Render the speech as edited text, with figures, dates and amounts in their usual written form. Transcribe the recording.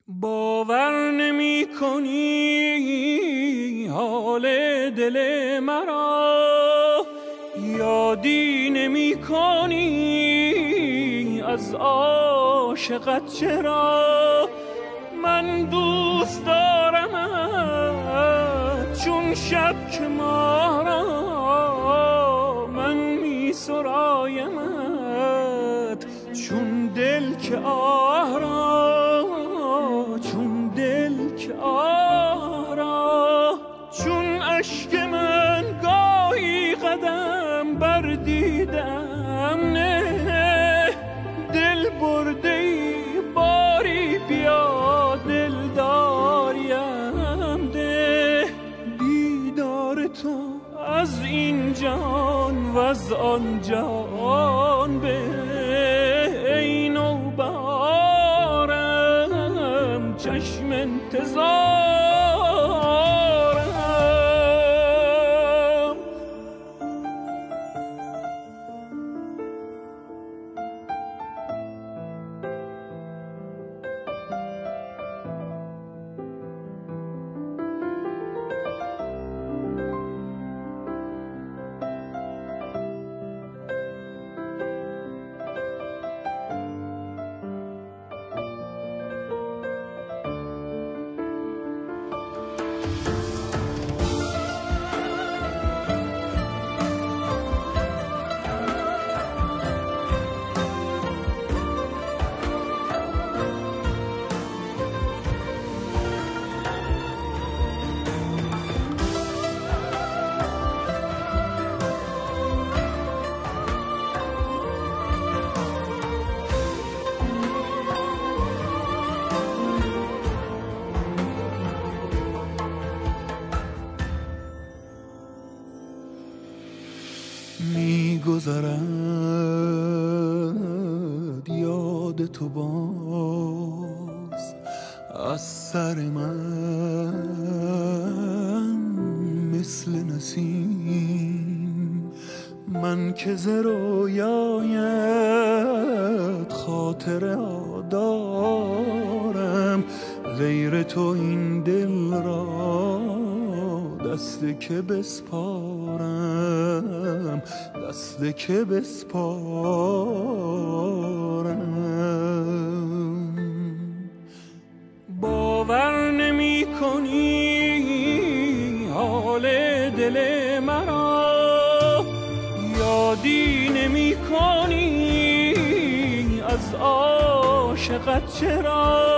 باور نمی کنی حال دل مرا، یادی نمی کنی از عاشقت چرا. من دوست دارمت چون شب که ما را، من می سرایمت چون دل که آه را، چون دل که آه را. چون اشک من گاهی قدم بر دیدم نه، دل برده ای باری بیا دل داریم ده. دیدار تو از این جان و از آن جان به ای نوبهارم چشم انتظارم. می‌گذرد یاد تو باز از سر من مثل نسیم. من که ز رویایت خاطره دارم، غیر تو این دل را دست که بسپارم، دست که بسپارم. باور نمی کنی حال دل مرا، یادی نمی کنی از عاشقت چرا.